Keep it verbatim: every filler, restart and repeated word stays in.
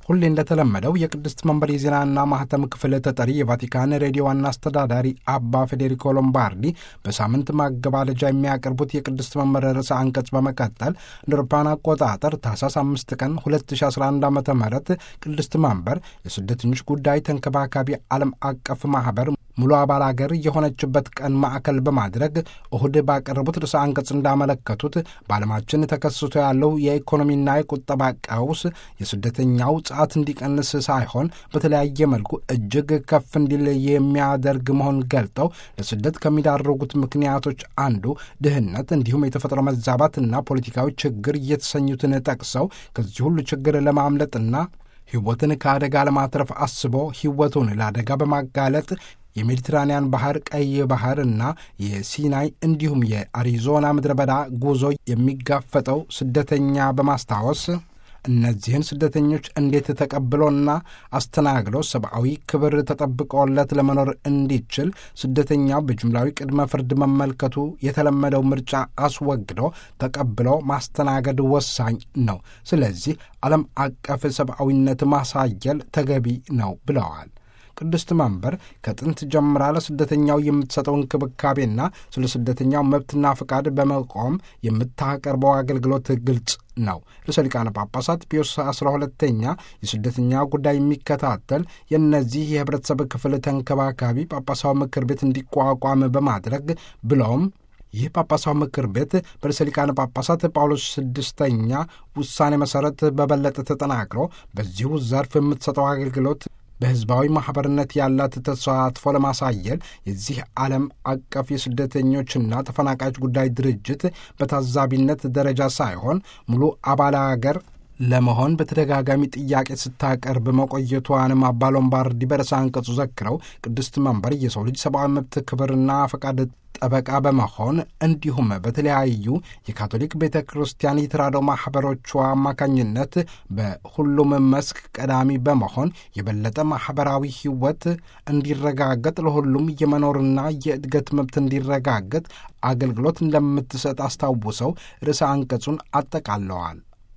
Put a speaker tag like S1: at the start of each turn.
S1: ሁሌ እንደተለመደው የቅድስት መንበር የዜናና ማህተም ክፍል ተጠሪ የቫቲካን ሬዲዮ ዋና አስተዳዳሪ አባ ፌዴሪኮ ሎምባርዲ በሳምንት ማገባደጃ የሚያቀርቡት የቅድስት መንበር ርዕሰ አንቀጽ በመቀጠል እንደ አውሮፓውያን አቆጣጠር ታህሳስ አምስት ቀን ሁለት ሺህ አስራ አንድ ዓመተ ምህረት ቅድስት መንበር የስደተኞች ጉዳይ ተንከባካቢ ዓለም አቀፍ ማህበር ሙሉ አባል አገር የሆነችበት ቀን ማዕከል በማድረግ እሁድ ባቀረቡት ርዕሰ አንቀጽ እንዳመለከቱት በዓለማችን ተከስቶ ያለው የኢኮኖሚና የቁጠባ ቀውስ የስደተኛው ጻት እንዲቀንስ ሳይሆን በተለያየ መልኩ እጅግ ከፍ እንዲል የሚያደርግ መሆን ገልጠው ለስደት ከሚዳረጉት ምክንያቶች አንዱ ድህነት እንዲሁም የተፈጥሮ መዛባትና ፖለቲካዊ ችግር እየተሰኙትን ጠቅሰው ከዚህ ሁሉ ችግር ለማምለጥና ሕይወትን ከአደጋ ለማትረፍ አስቦ ሕይወቱን ለአደጋ በማጋለጥ የሜዲትራንያን ባህር፣ ቀይ ባህርና የሲናይ እንዲሁም የአሪዞና ምድረ በዳ ጉዞ የሚጋፈጠው ስደተኛ በማስታወስ እነዚህን ስደተኞች እንዴት ተቀብሎና አስተናግሎ ሰብአዊ ክብር ተጠብቆለት ለመኖር እንዲችል ስደተኛው በጅምላዊ ቅድመ ፍርድ መመልከቱ የተለመደው ምርጫ አስወግዶ ተቀብሎ ማስተናገድ ወሳኝ ነው። ስለዚህ ዓለም አቀፍ ሰብአዊነት ማሳየል ተገቢ ነው ብለዋል። ቅድስት መንበር ከጥንት ጀምራ ለስደተኛው የምትሰጠው እንክብካቤና ስለ ስደተኛው መብትና ፍቃድ በመቆም የምታቀርበው አገልግሎት ግልጽ ነው። ርዕሰ ሊቃነ ጳጳሳት ፒዮስ አስራ ሁለተኛ የስደተኛ ጉዳይ የሚከታተል የእነዚህ የህብረተሰብ ክፍል ተንከባካቢ ጳጳሳዊ ምክር ቤት እንዲቋቋም በማድረግ ብለውም ይህ ጳጳሳዊ ምክር ቤት በርዕሰ ሊቃነ ጳጳሳት ጳውሎስ ስድስተኛ ውሳኔ መሠረት በበለጠ ተጠናክሮ በዚሁ ዘርፍ የምትሰጠው አገልግሎት በሕዝባዊ ማኅበርነት ያላት ተሳትፎ ለማሳየል የዚህ ዓለም አቀፍ የስደተኞችና ተፈናቃዮች ጉዳይ ድርጅት በታዛቢነት ደረጃ ሳይሆን ሙሉ አባል አገር ለመሆን በተደጋጋሚ ጥያቄ ስታቀርብ መቆየቷንም አባ ሎምባርዲ በርዕሰ አንቀጹ ዘክረው ቅድስት መንበር የሰው ልጅ ሰብአዊ መብት ክብርና ፈቃድ ጠበቃ በመሆን እንዲሁም በተለያዩ የካቶሊክ ቤተ ክርስቲያን የተራድኦ ማኅበሮቿ አማካኝነት በሁሉም መስክ ቀዳሚ በመሆን የበለጠ ማኅበራዊ ሕይወት እንዲረጋገጥ ለሁሉም የመኖርና የእድገት መብት እንዲረጋገጥ አገልግሎት እንደምትሰጥ አስታውሰው ርዕሰ አንቀጹን አጠቃለዋል።